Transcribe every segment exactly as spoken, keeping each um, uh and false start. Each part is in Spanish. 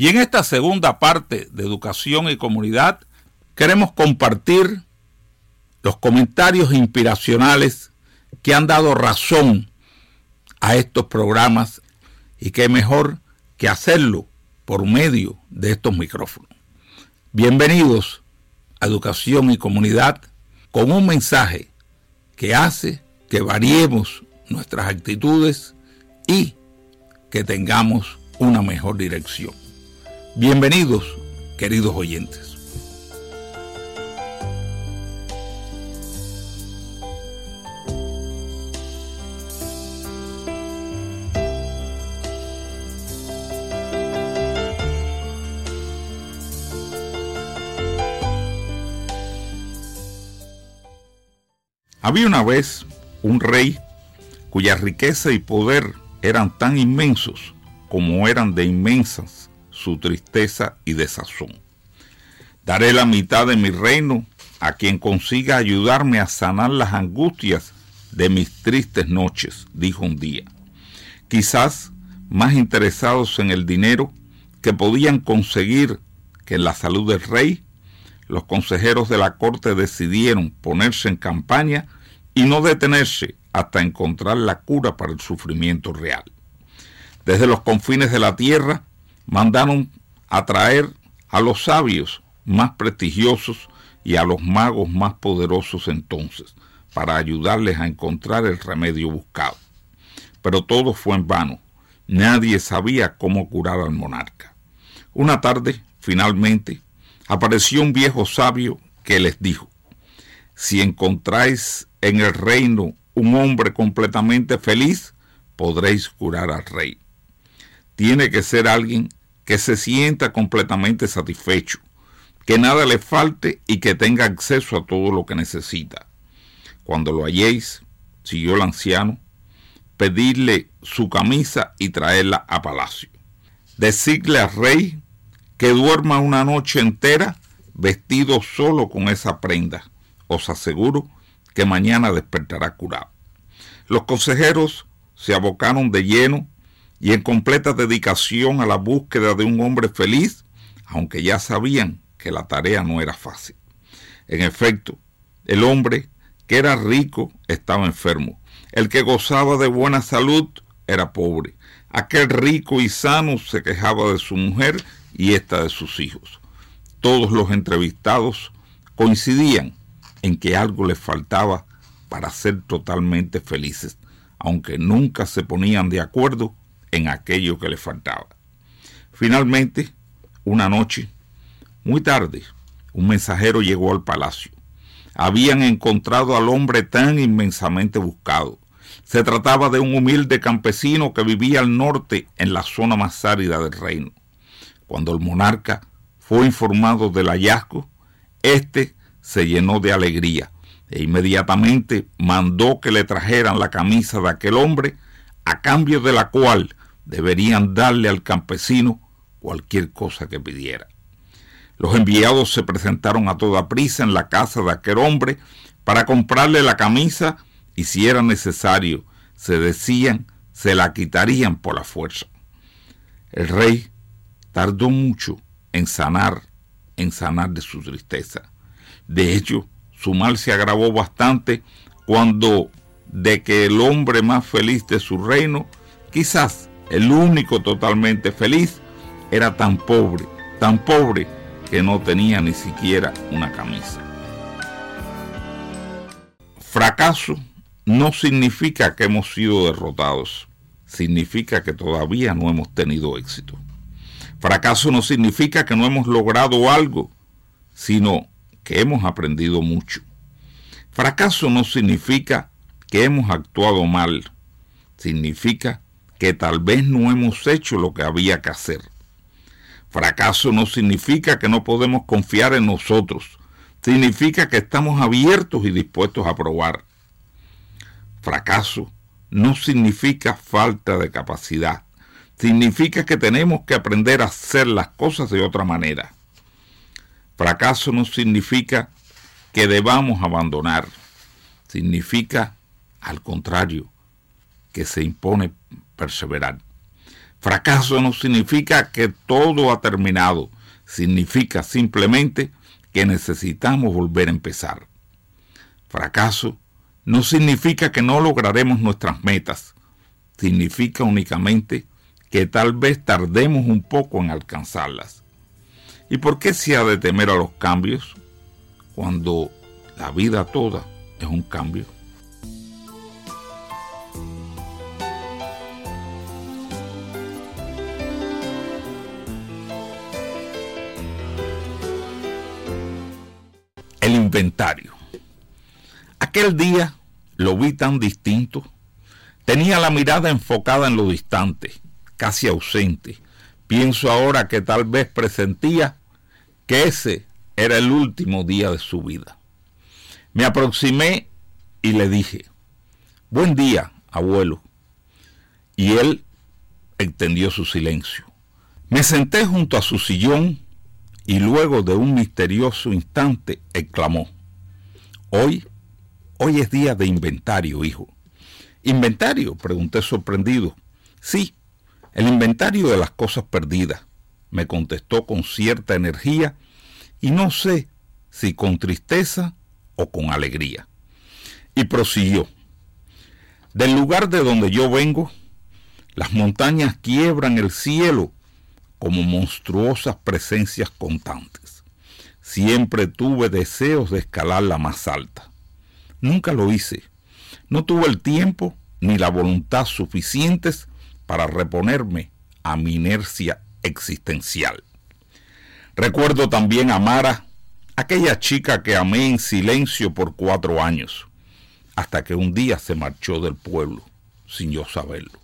Y en esta segunda parte de Educación y Comunidad queremos compartir los comentarios inspiracionales que han dado razón a estos programas, y qué mejor que hacerlo por medio de estos micrófonos. Bienvenidos a Educación y Comunidad, con un mensaje que hace que variemos nuestras actitudes y que tengamos una mejor dirección. Bienvenidos, queridos oyentes. Había una vez un rey cuya riqueza y poder eran tan inmensos como eran de inmensas su tristeza y desazón. Daré la mitad de mi reino a quien consiga ayudarme a sanar las angustias de mis tristes noches, dijo un día. Quizás más interesados en el dinero que podían conseguir que en la salud del rey, los consejeros de la corte decidieron ponerse en campaña y no detenerse hasta encontrar la cura para el sufrimiento real. Desde los confines de la tierra mandaron a traer a los sabios más prestigiosos y a los magos más poderosos entonces, para ayudarles a encontrar el remedio buscado. Pero todo fue en vano. Nadie sabía cómo curar al monarca. Una tarde, finalmente, apareció un viejo sabio que les dijo: si encontráis en el reino un hombre completamente feliz, podréis curar al rey. Tiene que ser alguien que se sienta completamente satisfecho, que nada le falte y que tenga acceso a todo lo que necesita. Cuando lo halléis, siguió el anciano, pedidle su camisa y traerla a palacio. Decidle al rey que duerma una noche entera vestido solo con esa prenda. Os aseguro que mañana despertará curado. Los consejeros se abocaron de lleno y en completa dedicación a la búsqueda de un hombre feliz, aunque ya sabían que la tarea no era fácil. En efecto, el hombre que era rico estaba enfermo. El que gozaba de buena salud era pobre. Aquel rico y sano se quejaba de su mujer y ésta de sus hijos. Todos los entrevistados coincidían en que algo les faltaba para ser totalmente felices, aunque nunca se ponían de acuerdo en aquello que les faltaba. Finalmente, una noche, muy tarde, un mensajero llegó al palacio. Habían encontrado al hombre tan inmensamente buscado. Se trataba de un humilde campesino que vivía al norte, en la zona más árida del reino. Cuando el monarca fue informado del hallazgo, éste se llenó de alegría e inmediatamente mandó que le trajeran la camisa de aquel hombre, a cambio de la cual deberían darle al campesino cualquier cosa que pidiera. Los enviados se presentaron a toda prisa en la casa de aquel hombre para comprarle la camisa, y si era necesario, se decían, se la quitarían por la fuerza. El rey tardó mucho en sanar, en sanar de su tristeza. De hecho, su mal se agravó bastante cuando, de que el hombre más feliz de su reino, quizás el único totalmente feliz, era tan pobre, tan pobre, que no tenía ni siquiera una camisa. Fracaso no significa que hemos sido derrotados, significa que todavía no hemos tenido éxito. Fracaso no significa que no hemos logrado algo, sino que hemos aprendido mucho. Fracaso no significa que hemos actuado mal, significa que tal vez no hemos hecho lo que había que hacer. Fracaso no significa que no podemos confiar en nosotros, significa que estamos abiertos y dispuestos a probar. Fracaso no significa falta de capacidad, significa que tenemos que aprender a hacer las cosas de otra manera. Fracaso no significa que debamos abandonar, significa, al contrario, que se impone perseverar. Fracaso no significa que todo ha terminado, significa simplemente que necesitamos volver a empezar. Fracaso no significa que no lograremos nuestras metas, significa únicamente que tal vez tardemos un poco en alcanzarlas. ¿Y por qué se ha de temer a los cambios cuando la vida toda es un cambio? El inventario. Aquel día lo vi tan distinto. Tenía la mirada enfocada en lo distante, casi ausente. Pienso ahora que tal vez presentía que ese era el último día de su vida. Me aproximé y le dije: «Buen día, abuelo». Y él extendió su silencio. Me senté junto a su sillón y luego de un misterioso instante exclamó: Hoy, hoy es día de inventario, hijo». «¿Inventario?», pregunté sorprendido. «Sí, el inventario de las cosas perdidas», me contestó con cierta energía y no sé si con tristeza o con alegría. Y prosiguió: «Del lugar de donde yo vengo, las montañas quiebran el cielo como monstruosas presencias constantes. Siempre tuve deseos de escalar la más alta. Nunca lo hice. No tuve el tiempo ni la voluntad suficientes para reponerme a mi inercia existencial. Recuerdo también a Mara, aquella chica que amé en silencio por cuatro años, hasta que un día se marchó del pueblo sin yo saberlo.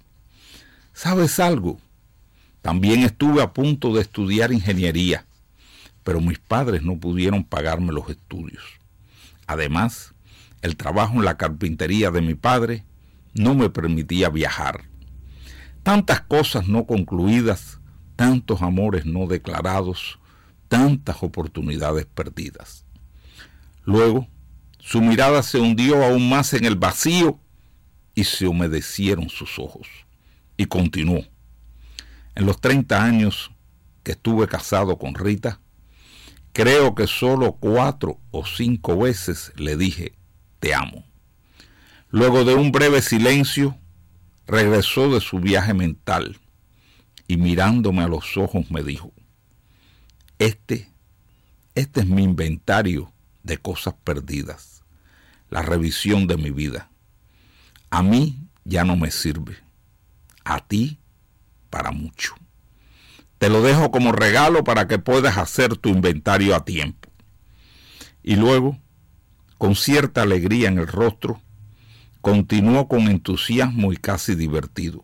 ¿Sabes algo? También estuve a punto de estudiar ingeniería, pero mis padres no pudieron pagarme los estudios. Además, el trabajo en la carpintería de mi padre no me permitía viajar. Tantas cosas no concluidas, tantos amores no declarados, tantas oportunidades perdidas. Luego, su mirada se hundió aún más en el vacío y se humedecieron sus ojos. Y continuó: «En los treinta años que estuve casado con Rita, creo que solo cuatro o cinco veces le dije: te amo». Luego de un breve silencio, regresó de su viaje mental y mirándome a los ojos me dijo: Este, este es mi inventario de cosas perdidas, la revisión de mi vida. A mí ya no me sirve, a ti para mucho. Te lo dejo como regalo para que puedas hacer tu inventario a tiempo». Y luego, con cierta alegría en el rostro, continuó con entusiasmo y casi divertido: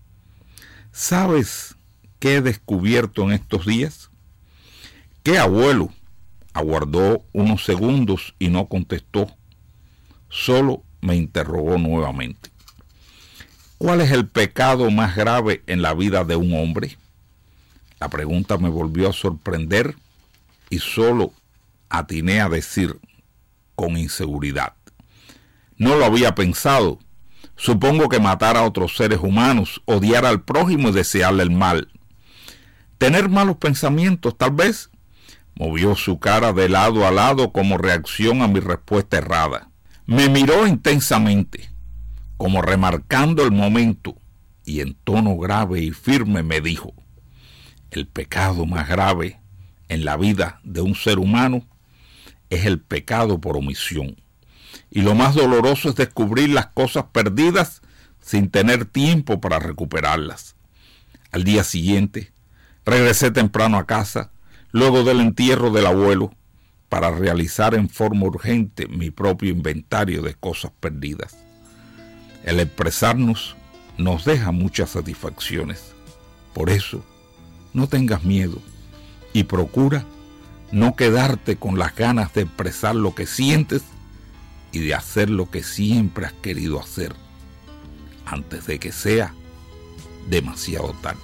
«¿Sabes qué he descubierto en estos días?». «¿Qué, abuelo?». Aguardó unos segundos y no contestó. Solo me interrogó nuevamente: «¿Cuál es el pecado más grave en la vida de un hombre?». La pregunta me volvió a sorprender y solo atiné a decir con inseguridad: «No lo había pensado. Supongo que matar a otros seres humanos, odiar al prójimo y desearle el mal. Tener malos pensamientos, tal vez». Movió su cara de lado a lado como reacción a mi respuesta errada. Me miró intensamente, como remarcando el momento, y en tono grave y firme me dijo: «El pecado más grave en la vida de un ser humano es el pecado por omisión. Y lo más doloroso es descubrir las cosas perdidas sin tener tiempo para recuperarlas». Al día siguiente, regresé temprano a casa, luego del entierro del abuelo, para realizar en forma urgente mi propio inventario de cosas perdidas. El expresarnos nos deja muchas satisfacciones. Por eso, no tengas miedo y procura no quedarte con las ganas de expresar lo que sientes y de hacer lo que siempre has querido hacer, antes de que sea demasiado tarde.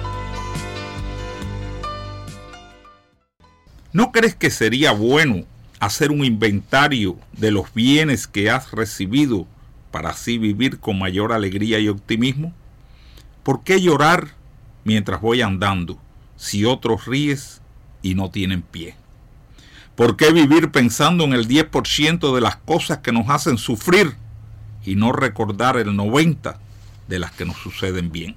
¿No crees que sería bueno hacer un inventario de los bienes que has recibido para así vivir con mayor alegría y optimismo? ¿Por qué llorar mientras voy andando si otros ríes y no tienen pie? ¿Por qué vivir pensando en el diez por ciento de las cosas que nos hacen sufrir y no recordar el noventa por ciento de las que nos suceden bien?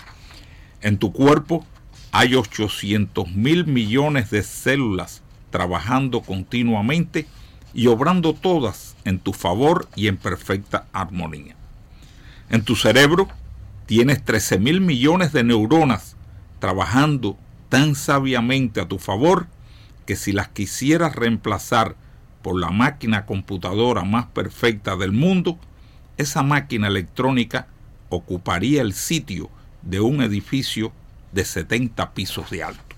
En tu cuerpo hay ochocientos mil millones de células trabajando continuamente y obrando todas en tu favor y en perfecta armonía. En tu cerebro tienes trece mil millones de neuronas trabajando tan sabiamente a tu favor que si las quisieras reemplazar por la máquina computadora más perfecta del mundo, esa máquina electrónica ocuparía el sitio de un edificio de setenta pisos de alto.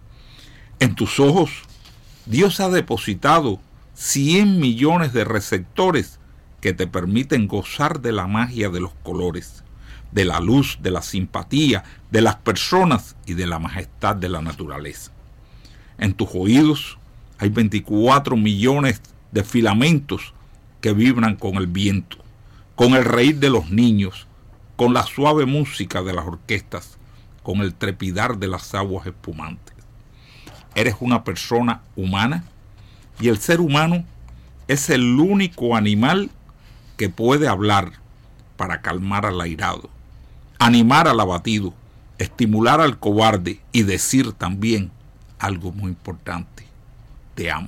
En tus ojos, Dios ha depositado cien millones de receptores que te permiten gozar de la magia de los colores, de la luz, de la simpatía, de las personas y de la majestad de la naturaleza. En tus oídos hay veinticuatro millones de filamentos que vibran con el viento, con el reír de los niños, con la suave música de las orquestas, con el trepidar de las aguas espumantes. Eres una persona humana y el ser humano es el único animal que puede hablar para calmar al airado, animar al abatido, estimular al cobarde y decir también algo muy importante: te amo.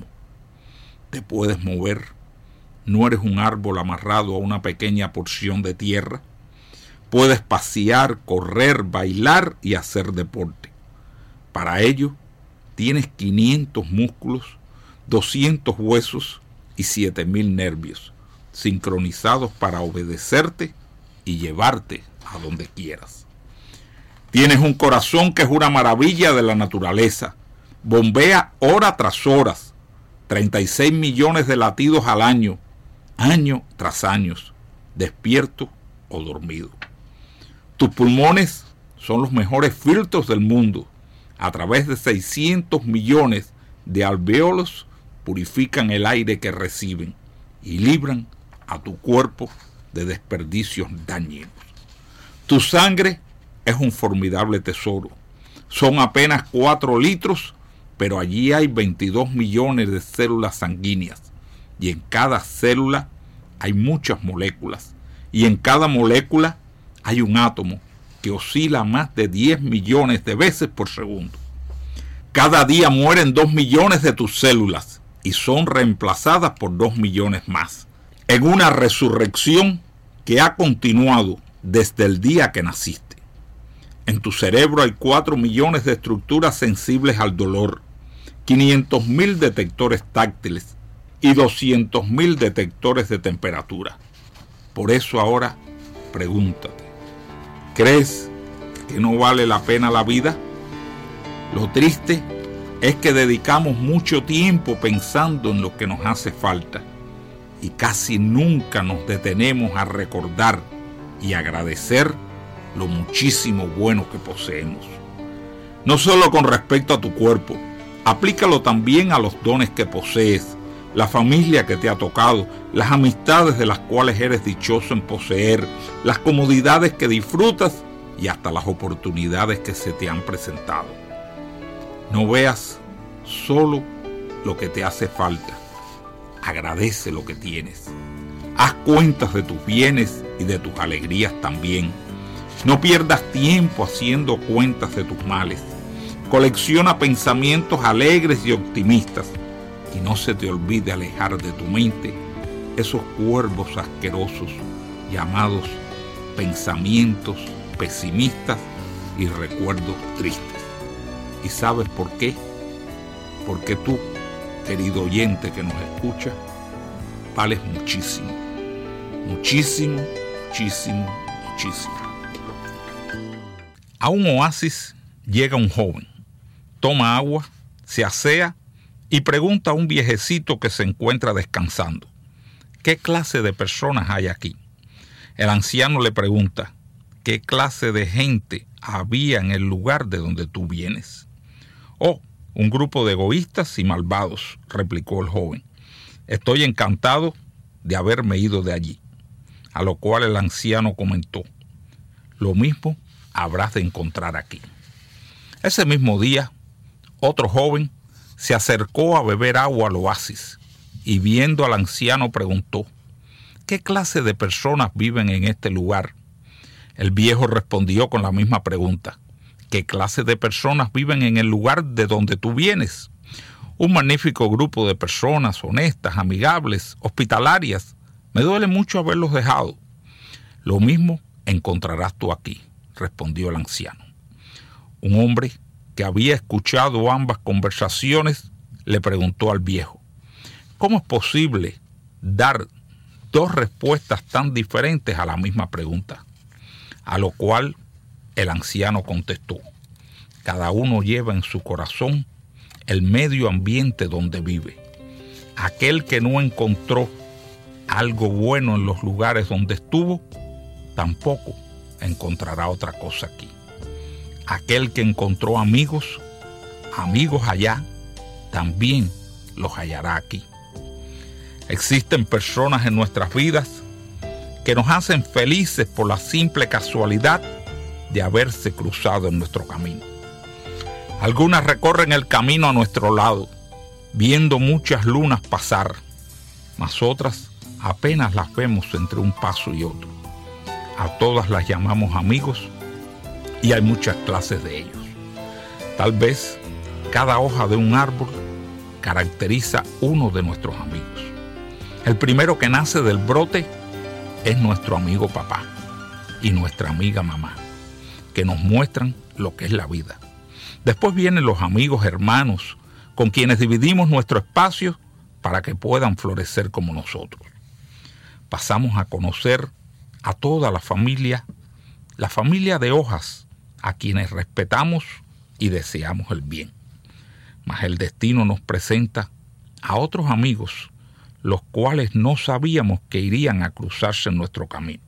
Te puedes mover, no eres un árbol amarrado a una pequeña porción de tierra. Puedes pasear, correr, bailar y hacer deporte. Para ello, tienes quinientos músculos, doscientos huesos y siete mil nervios, sincronizados para obedecerte y llevarte a donde quieras. Tienes un corazón que es una maravilla de la naturaleza. Bombea hora tras hora, treinta y seis millones de latidos al año, año tras año, despierto o dormido. Tus pulmones son los mejores filtros del mundo. A través de seiscientos millones de alvéolos purifican el aire que reciben y libran a tu cuerpo de desperdicios dañinos. Tu sangre es un formidable tesoro. Son apenas cuatro litros, pero allí hay veintidós millones de células sanguíneas y en cada célula hay muchas moléculas y en cada molécula hay un átomo que oscila más de diez millones de veces por segundo. Cada día mueren dos millones de tus células y son reemplazadas por dos millones más, en una resurrección que ha continuado desde el día que naciste. En tu cerebro hay cuatro millones de estructuras sensibles al dolor, quinientos mil detectores táctiles y doscientos mil detectores de temperatura. Por eso ahora pregúntate: ¿crees que no vale la pena la vida? Lo triste es que dedicamos mucho tiempo pensando en lo que nos hace falta y casi nunca nos detenemos a recordar y agradecer lo muchísimo bueno que poseemos. No solo con respecto a tu cuerpo, aplícalo también a los dones que posees, la familia que te ha tocado, las amistades de las cuales eres dichoso en poseer, las comodidades que disfrutas y hasta las oportunidades que se te han presentado. No veas solo lo que te hace falta, agradece lo que tienes. Haz cuentas de tus bienes y de tus alegrías también. No pierdas tiempo haciendo cuentas de tus males. Colecciona pensamientos alegres y optimistas. Y no se te olvide alejar de tu mente esos cuervos asquerosos llamados pensamientos pesimistas y recuerdos tristes. ¿Y sabes por qué? Porque tú, querido oyente que nos escucha, vales muchísimo, muchísimo, muchísimo, muchísimo. A un oasis llega un joven, toma agua, se asea y pregunta a un viejecito que se encuentra descansando: ¿qué clase de personas hay aquí? El anciano le pregunta: ¿qué clase de gente había en el lugar de donde tú vienes? Oh, un grupo de egoístas y malvados, replicó el joven. Estoy encantado de haberme ido de allí. A lo cual el anciano comentó: lo mismo habrás de encontrar aquí. Ese mismo día, otro joven se acercó a beber agua al oasis y viendo al anciano preguntó: ¿qué clase de personas viven en este lugar? El viejo respondió con la misma pregunta: ¿qué clase de personas viven en el lugar de donde tú vienes? Un magnífico grupo de personas honestas, amigables, hospitalarias. Me duele mucho haberlos dejado. Lo mismo encontrarás tú aquí, respondió el anciano. Un hombre que había escuchado ambas conversaciones le preguntó al viejo: ¿cómo es posible dar dos respuestas tan diferentes a la misma pregunta? A lo cual el anciano contestó: cada uno lleva en su corazón el medio ambiente donde vive. Aquel que no encontró algo bueno en los lugares donde estuvo, tampoco encontrará otra cosa aquí. Aquel que encontró amigos, amigos allá, también los hallará aquí. Existen personas en nuestras vidas que nos hacen felices por la simple casualidad de haberse cruzado en nuestro camino. Algunas recorren el camino a nuestro lado, viendo muchas lunas pasar, mas otras apenas las vemos entre un paso y otro. A todas las llamamos amigos y hay muchas clases de ellos. Tal vez cada hoja de un árbol caracteriza uno de nuestros amigos. El primero que nace del brote es nuestro amigo papá y nuestra amiga mamá, que nos muestran lo que es la vida. Después vienen los amigos hermanos, con quienes dividimos nuestro espacio para que puedan florecer como nosotros. Pasamos a conocer a toda la familia, la familia de hojas, a quienes respetamos y deseamos el bien. Mas el destino nos presenta a otros amigos, los cuales no sabíamos que irían a cruzarse en nuestro camino.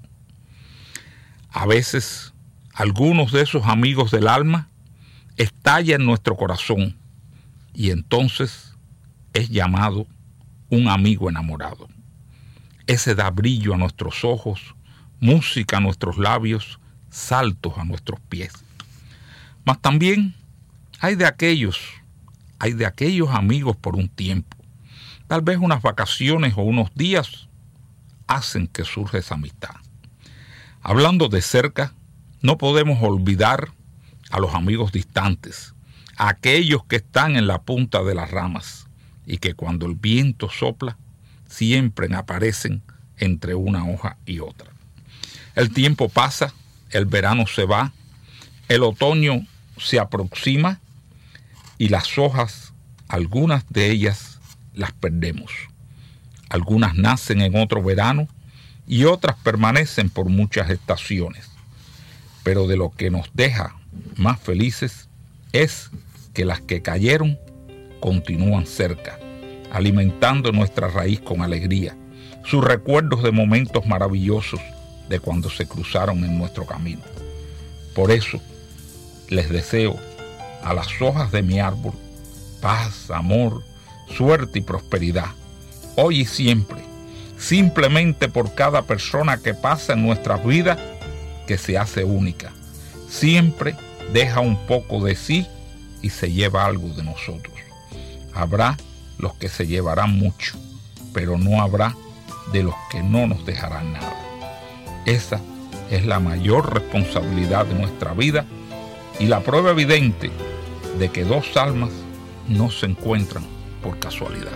A veces, algunos de esos amigos del alma estallan en nuestro corazón y entonces es llamado un amigo enamorado. Ese da brillo a nuestros ojos, música a nuestros labios, saltos a nuestros pies. Mas también hay de aquellos, hay de aquellos amigos por un tiempo. Tal vez unas vacaciones o unos días hacen que surja esa amistad. Hablando de cerca, no podemos olvidar a los amigos distantes, a aquellos que están en la punta de las ramas y que cuando el viento sopla, siempre aparecen entre una hoja y otra. El tiempo pasa, el verano se va, el otoño se aproxima y las hojas, algunas de ellas las perdemos. Algunas nacen en otro verano y otras permanecen por muchas estaciones. Pero de lo que nos deja más felices es que las que cayeron continúan cerca, alimentando nuestra raíz con alegría, sus recuerdos de momentos maravillosos de cuando se cruzaron en nuestro camino. Por eso les deseo a las hojas de mi árbol paz, amor, suerte y prosperidad, hoy y siempre, simplemente por cada persona que pasa en nuestras vidas, que se hace única. Siempre deja un poco de sí y se lleva algo de nosotros. Habrá los que se llevarán mucho, pero no habrá de los que no nos dejarán nada. Esa es la mayor responsabilidad de nuestra vida y la prueba evidente de que dos almas no se encuentran por casualidad.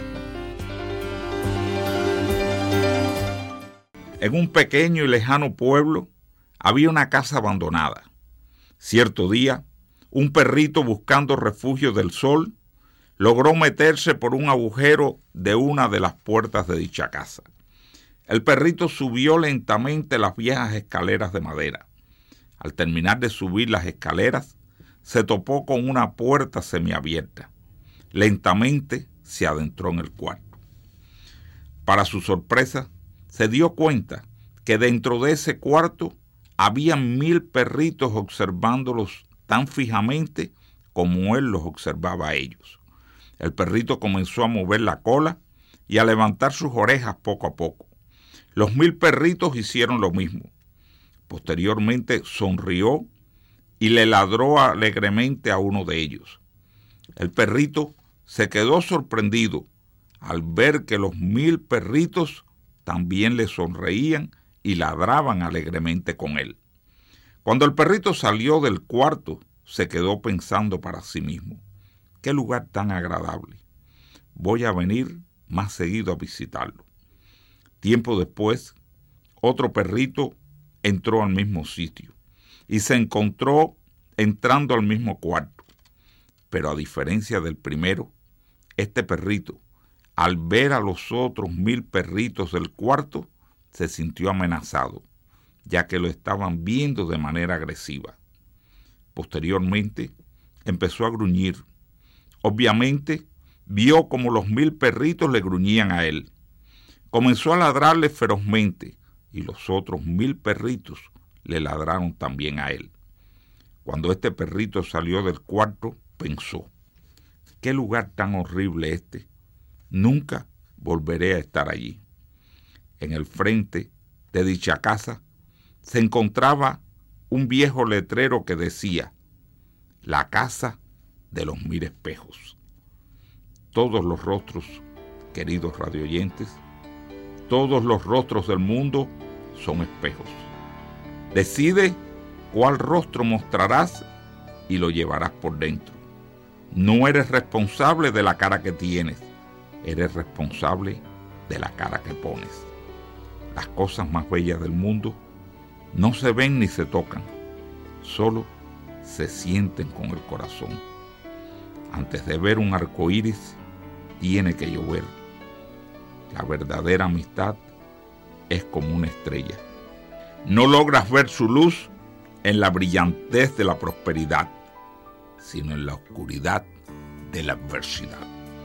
En un pequeño y lejano pueblo había una casa abandonada. Cierto día, un perrito buscando refugio del sol logró meterse por un agujero de una de las puertas de dicha casa. El perrito subió lentamente las viejas escaleras de madera. Al terminar de subir las escaleras, se topó con una puerta semiabierta. Lentamente se adentró en el cuarto. Para su sorpresa, se dio cuenta que dentro de ese cuarto habían mil perritos observándolos tan fijamente como él los observaba a ellos. El perrito comenzó a mover la cola y a levantar sus orejas poco a poco. Los mil perritos hicieron lo mismo. Posteriormente sonrió y le ladró alegremente a uno de ellos. El perrito se quedó sorprendido al ver que los mil perritos también le sonreían y ladraban alegremente con él. Cuando el perrito salió del cuarto, se quedó pensando para sí mismo: ¡qué lugar tan agradable! Voy a venir más seguido a visitarlo. Tiempo después, otro perrito entró al mismo sitio y se encontró entrando al mismo cuarto. Pero a diferencia del primero, este perrito, al ver a los otros mil perritos del cuarto, se sintió amenazado, ya que lo estaban viendo de manera agresiva. Posteriormente, empezó a gruñir. Obviamente, vio como los mil perritos le gruñían a él. Comenzó a ladrarle ferozmente y los otros mil perritos le ladraron también a él. Cuando este perrito salió del cuarto, pensó: ¿qué lugar tan horrible este? Nunca volveré a estar allí. En el frente de dicha casa se encontraba un viejo letrero que decía: la casa de los mil espejos. Todos los rostros, queridos radioyentes, todos los rostros del mundo son espejos. Decide cuál rostro mostrarás y lo llevarás por dentro. No eres responsable de la cara que tienes, eres responsable de la cara que pones. Las cosas más bellas del mundo no se ven ni se tocan, solo se sienten con el corazón. Antes de ver un arco iris, tiene que llover. La verdadera amistad es como una estrella. No logras ver su luz en la brillantez de la prosperidad, sino en la oscuridad de la adversidad.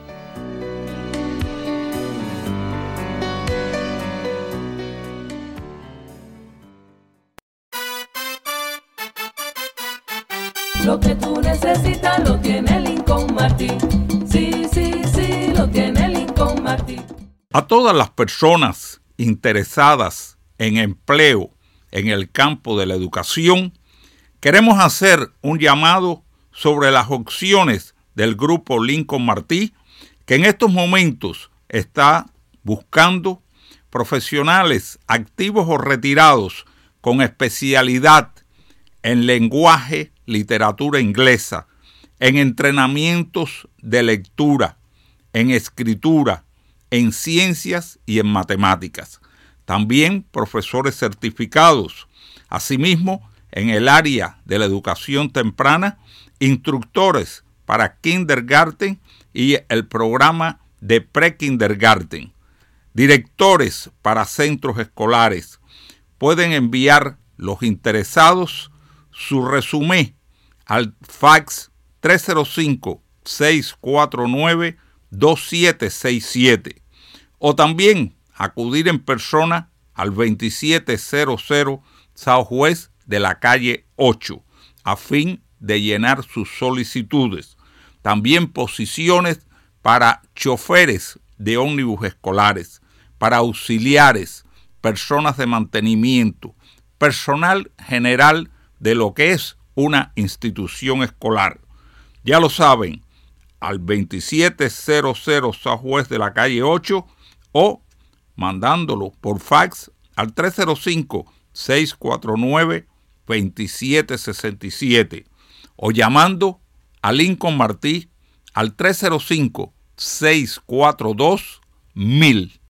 Lo que tú necesitas lo tiene Lincoln Martí. Sí, sí, sí, lo tiene Lincoln Martí. A todas las personas interesadas en empleo en el campo de la educación, queremos hacer un llamado sobre las opciones del grupo Lincoln Martí, que en estos momentos está buscando profesionales activos o retirados con especialidad en lenguaje, literatura inglesa, en entrenamientos de lectura, en escritura, en ciencias y en matemáticas. También profesores certificados. Asimismo, en el área de la educación temprana, instructores para kindergarten y el programa de pre-kindergarten. Directores para centros escolares. Pueden enviar los interesados su resumen al fax tres cero cinco, seis cuatro nueve, dos siete seis siete o también acudir en persona al veintisiete cero cero Southwest de la calle ocho a fin de llenar sus solicitudes. También posiciones para choferes de ómnibus escolares, para auxiliares, personas de mantenimiento, personal general de lo que es una institución escolar. Ya lo saben, al veintisiete cero cero Southwest de la calle ocho o mandándolo por fax al tres cero cinco, seis cuatro nueve, dos siete seis siete o llamando a Lincoln Martí al tres cero cinco, seis cuatro dos, mil.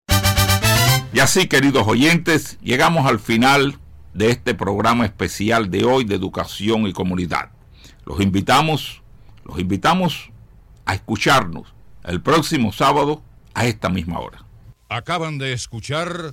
Y así, queridos oyentes, llegamos al final de este programa especial de hoy de Educación y Comunidad. Los invitamos, los invitamos a escucharnos el próximo sábado a esta misma hora. Acaban de escuchar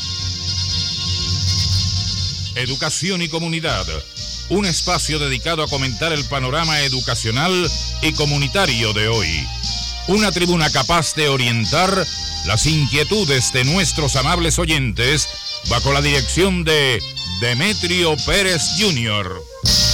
Educación y Comunidad, un espacio dedicado a comentar el panorama educacional y comunitario de hoy. Una tribuna capaz de orientar las inquietudes de nuestros amables oyentes bajo la dirección de Demetrio Pérez junior